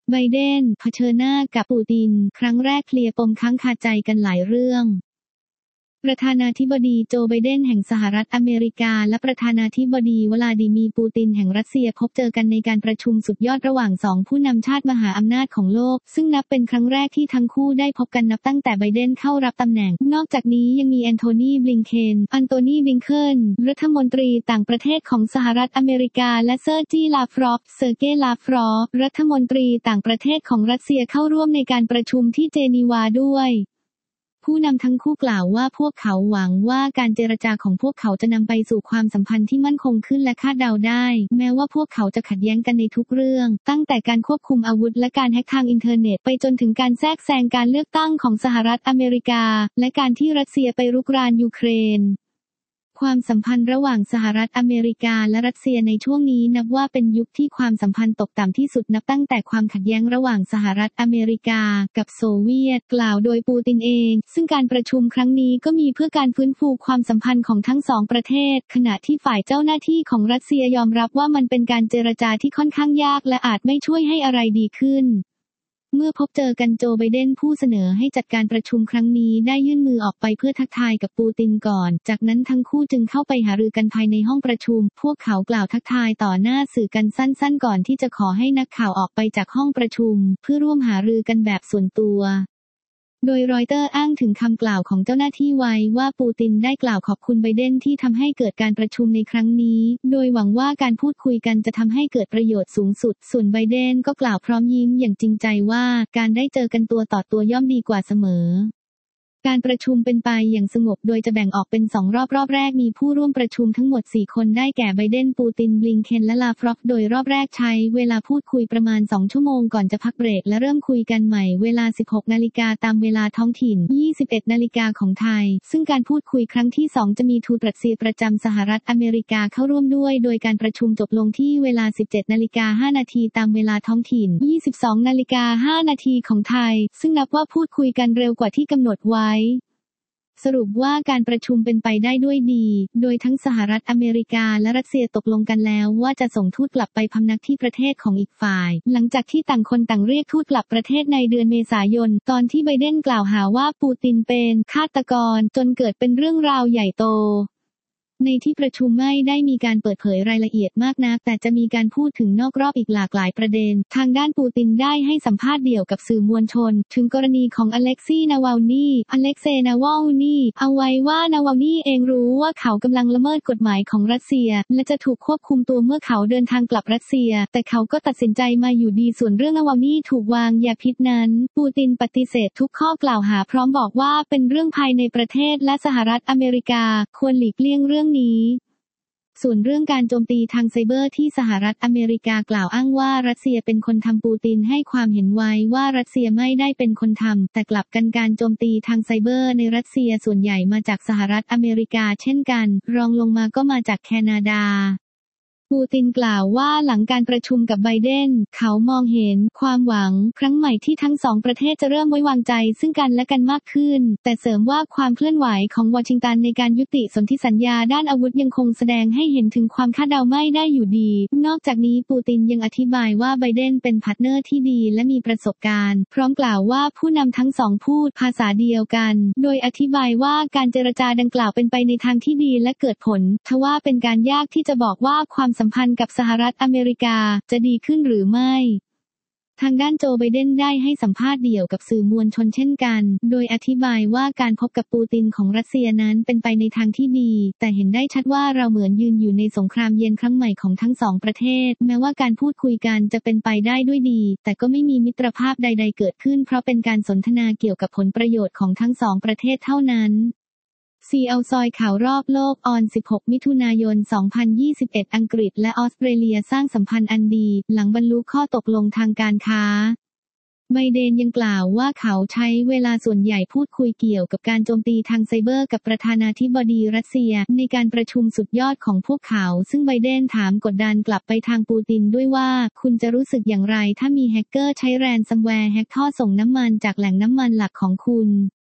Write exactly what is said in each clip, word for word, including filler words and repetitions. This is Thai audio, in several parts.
ไบเดนเผชิญหน้ากับปูตินครั้งแรกเคลียร์ปมค้างคาใจกันหลายเรื่องประธานาธิบดีโจไบเดนแห่งสหรัฐอเมริกาและประธานาธิบดีวลาดิมีร์ปูตินแห่งรัสเซียพบเจอกันในการประชุมสุดยอดระหว่างสองผู้นำชาติมหาอำนาจของโลกซึ่งนับเป็นครั้งแรกที่ทั้งคู่ได้พบกันนับตั้งแต่ไบเดนเข้ารับตำแหน่งนอกจากนี้ยังมีแอนโทนีบลิงเคนอันโตนีบลิงเคนรัฐมนตรีต่างประเทศของสหรัฐอเมริกาและเซอร์จีลาฟรอฟเซอร์เกย์ลาฟรอฟรัฐมนตรีต่างประเทศของรัสเซียเข้าร่วมในการประชุมที่เจนีวาด้วยผู้นำทั้งคู่กล่าวว่าพวกเขาหวังว่าการเจรจาของพวกเขาจะนำไปสู่ความสัมพันธ์ที่มั่นคงขึ้นและคาดเดาได้แม้ว่าพวกเขาจะขัดแย้งกันในทุกเรื่องตั้งแต่การควบคุมอาวุธและการแฮ็กทางอินเทอร์เน็ตไปจนถึงการแทรกแซงการเลือกตั้งของสหรัฐอเมริกาและการที่รัสเซียไปรุกรานยูเครนความสัมพันธ์ระหว่างสหรัฐอเมริกาและรัสเซียในช่วงนี้นับว่าเป็นยุคที่ความสัมพันธ์ตกต่ำที่สุดนับตั้งแต่ความขัดแย้งระหว่างสหรัฐอเมริกากับโซเวียตกล่าวโดยปูตินเองซึ่งการประชุมครั้งนี้ก็มีเพื่อการฟื้นฟูความสัมพันธ์ของทั้งสองประเทศขณะที่ฝ่ายเจ้าหน้าที่ของรัสเซียยอมรับว่ามันเป็นการเจรจาที่ค่อนข้างยากและอาจไม่ช่วยให้อะไรดีขึ้นเมื่อพบเจอกันโจไบเดนผู้เสนอให้จัดการประชุมครั้งนี้ได้ยื่นมือออกไปเพื่อทักทายกับปูตินก่อนจากนั้นทั้งคู่จึงเข้าไปหารือกันภายในห้องประชุมพวกเขากล่าวทักทายต่อหน้าสื่อกันสั้นๆก่อนที่จะขอให้นักข่าวออกไปจากห้องประชุมเพื่อร่วมหารือกันแบบส่วนตัวโดยรอยเตอร์อ้างถึงคำกล่าวของเจ้าหน้าที่ไว้ว่าปูตินได้กล่าวขอบคุณไบเดนที่ทำให้เกิดการประชุมในครั้งนี้โดยหวังว่าการพูดคุยกันจะทำให้เกิดประโยชน์สูงสุดส่วนไบเดนก็กล่าวพร้อมยิ้มอย่างจริงใจว่าการได้เจอกันตัวต่อตัวย่อมดีกว่าเสมอการประชุมเป็นไปอย่างสงบโดยจะแบ่งออกเป็นสองรอบรอบแรกมีผู้ร่วมประชุมทั้งหมดสี่คนได้แก่ไบเดนปูตินบลิงเคนและลาฟรอฟโดยรอบแรกใช้เวลาพูดคุยประมาณสองชั่วโมงก่อนจะพักเบรกและเริ่มคุยกันใหม่เวลา สิบหกนาฬิกา ตามเวลาท้องถิ่น ยี่สิบเอ็ดนาฬิกาของไทยซึ่งการพูดคุยครั้งที่สองจะมีทูตรัสเซียประจำสหรัฐอเมริกาเข้าร่วมด้วยโดยการประชุมจบลงที่เวลา สิบเจ็ดนาฬิกาห้านาทีตามเวลาท้องถิ่น ยี่สิบสองนาฬิกาห้านาทีของไทยซึ่งนับว่าพูดคุยกันเร็วกว่าที่กำหนดไว้สรุปว่าการประชุมเป็นไปได้ด้วยดีโดยทั้งสหรัฐอเมริกาและรัสเซียตกลงกันแล้วว่าจะส่งทูตกลับไปพำนักที่ประเทศของอีกฝ่ายหลังจากที่ต่างคนต่างเรียกทูตกลับประเทศในเดือนเมษายนตอนที่ไบเดนกล่าวหาว่าปูตินเป็นฆาตกรจนเกิดเป็นเรื่องราวใหญ่โตในที่ประชุมไม่ได้มีการเปิดเผยรายละเอียดมากนักแต่จะมีการพูดถึงนอกรอบอีกหลากหลายประเด็นทางด้านปูตินได้ให้สัมภาษณ์เดี่ยวกับสื่อมวลชนถึงกรณีของอเล็กซีนาวาลนีอเล็กเซย์นาวาลนีเอาไว้ว่านาวาลนีเองรู้ว่าเขากำลังละเมิดกฎหมายของรัสเซียและจะถูกควบคุมตัวเมื่อเขาเดินทางกลับรัสเซียแต่เขาก็ตัดสินใจมาอยู่ดีส่วนเรื่องนาวาลนีถูกวางยาพิษนั้นปูตินปฏิเสธทุกข้อกล่าวหาพร้อมบอกว่าเป็นเรื่องภายในประเทศและสหรัฐอเมริกาควรหลีกเลี่ยงเรื่องนี้ส่วนเรื่องการโจมตีทางไซเบอร์ที่สหรัฐอเมริกากล่าวอ้างว่ารัสเซียเป็นคนทำปูตินให้ความเห็นไว้ว่ารัสเซียไม่ได้เป็นคนทำแต่กลับกันการโจมตีทางไซเบอร์ในรัสเซียส่วนใหญ่มาจากสหรัฐอเมริกาเช่นกันรองลงมาก็มาจากแคนาดาปูตินกล่าวว่าหลังการประชุมกับไบเดนเขามองเห็นความหวังครั้งใหม่ที่ทั้งสองประเทศจะเริ่มไว้วางใจซึ่งกันและกันมากขึ้นแต่เสริมว่าความเคลื่อนไหวของวอชิงตันในการยุติสนธิสัญญาด้านอาวุธยังคงแสดงให้เห็นถึงความคาดเดาไม่ได้อยู่ดีนอกจากนี้ปูตินยังอธิบายว่าไบเดนเป็นพาร์ทเนอร์ที่ดีและมีประสบการณ์พร้อมกล่าวว่าผู้นำทั้งสองพูดภาษาเดียวกันโดยอธิบายว่าการเจรจาดังกล่าวเป็นไปในทางที่ดีและเกิดผลทว่าเป็นการยากที่จะบอกว่าความสัมพันธ์กับสหรัฐอเมริกาจะดีขึ้นหรือไม่ทางด้านโจไบเดนได้ให้สัมภาษณ์เดี่ยวกับสื่อมวลชนเช่นกันโดยอธิบายว่าการพบกับปูตินของรัสเซียนั้นเป็นไปในทางที่ดีแต่เห็นได้ชัดว่าเราเหมือนยืนอยู่ในสงครามเย็นครั้งใหม่ของทั้งสองประเทศแม้ว่าการพูดคุยกันจะเป็นไปได้ด้วยดีแต่ก็ไม่มีมิตรภาพใดๆเกิดขึ้นเพราะเป็นการสนทนาเกี่ยวกับผลประโยชน์ของทั้งสองประเทศเท่านั้นซีเอลซอยข่าวรอบโลกออนสิบหกมิถุนายนสองพันยี่สิบเอ็ดอังกฤษและออสเตรเลียสร้างสัมพันธ์อันดีหลังบรรลุข้อตกลงทางการค้าไบเดนยังกล่าวว่าเขาใช้เวลาส่วนใหญ่พูดคุยเกี่ยวกับการโจมตีทางไซเบอร์กับประธานาธิบดีรัสเซียในการประชุมสุดยอดของพวกเขาซึ่งไบเดนถามกดดันกลับไปทางปูตินด้วยว่าคุณจะรู้สึกอย่างไรถ้ามีแฮกเกอร์ใช้แรนซัมแวร์แฮกท่อส่งน้ำมันจากแหล่งน้ำมันหลักของคุณ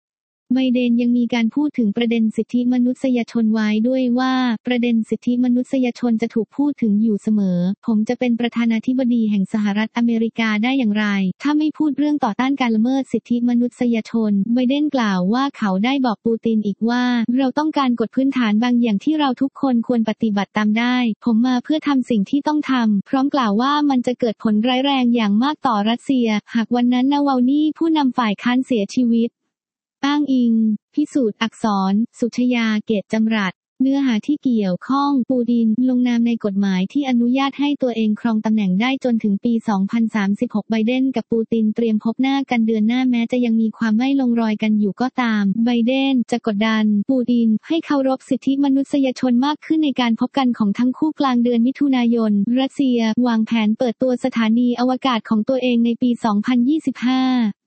ไบเดนยังมีการพูดถึงประเด็นสิทธิมนุษยชนไว้ด้วยว่าประเด็นสิทธิมนุษยชนจะถูกพูดถึงอยู่เสมอผมจะเป็นประธานาธิบดีแห่งสหรัฐอเมริกาได้อย่างไรถ้าไม่พูดเรื่องต่อต้านการละเมิดสิทธิมนุษยชนไบเดนกล่าวว่าเขาได้บอกปูตินอีกว่าเราต้องการกฎพื้นฐานบางอย่างที่เราทุกคนควรปฏิบัติตามได้ผมมาเพื่อทำสิ่งที่ต้องทำพร้อมกล่าวว่ามันจะเกิดผลร้ายแรงอย่างมากต่อรัสเซียหากวันนั้นนาวาลนีผู้นำฝ่ายค้านเสียชีวิตอ้างอิงพิสูจน์อักษรสุชยาเกตจำรัดเนื้อหาที่เกี่ยวข้องปูตินลงนามในกฎหมายที่อนุญาตให้ตัวเองครองตำแหน่งได้จนถึงปี สองพันสามสิบหก ไบเดนกับปูตินเตรียมพบหน้ากันเดือนหน้าแม้จะยังมีความไม่ลงรอยกันอยู่ก็ตามไบเดนจะกดดันปูตินให้เคารพสิทธิมนุษยชนมากขึ้นในการพบกันของทั้งคู่กลางเดือนมิถุนายนรัสเซียวางแผนเปิดตัวสถานีอวกาศของตัวเองในปี สองพันยี่สิบห้า